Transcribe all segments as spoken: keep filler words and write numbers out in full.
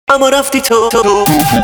اما رفتی تو, تو.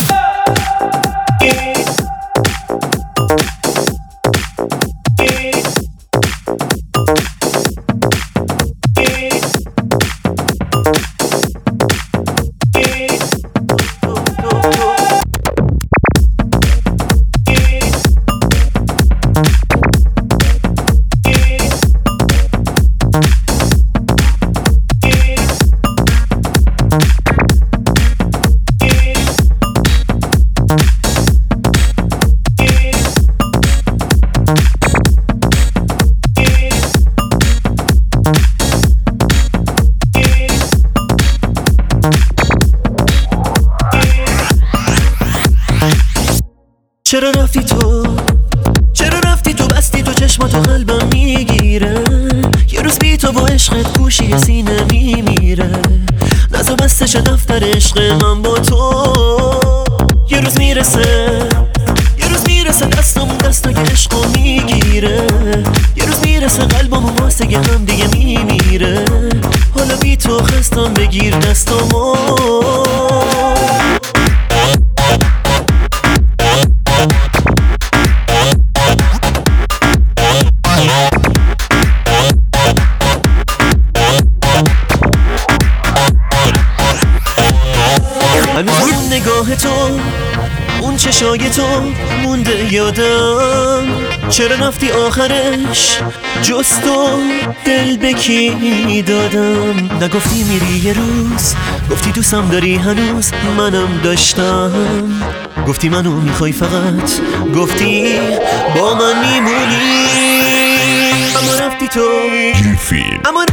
چرا رفتی تو؟ چرا رفتی تو؟ بستی تو چشماتو قلبم میگیره، یه روز بی تو با عشقت گوشی سینه میمیره. نزو بستش دفتر عشق من با تو، یه روز میرسه، یه روز میرسه دستمون دستا که عشقو میگیره، یه روز میرسه قلبمون واسه هم دیگه میمیره. حالا بی تو خستم، بگیر دستمو. هنوز اون نگاه تو، اون چشای تو مونده یادم. چرا رفتی آخرش جز تو دل به کی دادم؟ نگفتی میری یه روز، گفتی دوستم داری هنوز، منم داشتم. گفتی منو میخوای فقط، گفتی با من میمونی. اما رفتی تو، اما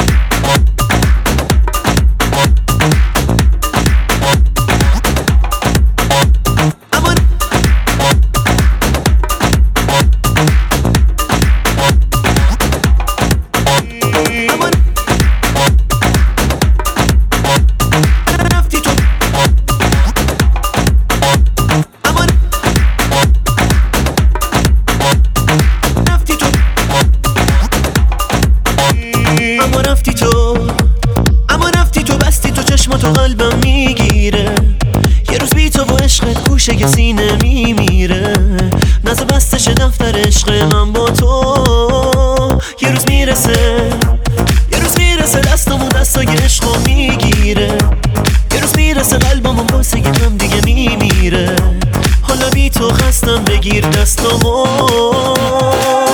اما رفتی تو، اما رفتی تو بستی تو چشماتو قلبم میگیره، یه روز بی تو با عشقت گوشه که سینه میمیره. نزو بستش دفتر عشق من با تو، یه روز میرسه، یه روز میرسه دستمون دستای عشقو میگیره، یه روز میرسه قلبمون واسه هم دیگه میمیره. حالا بی تو خستم، بگیر دستمو.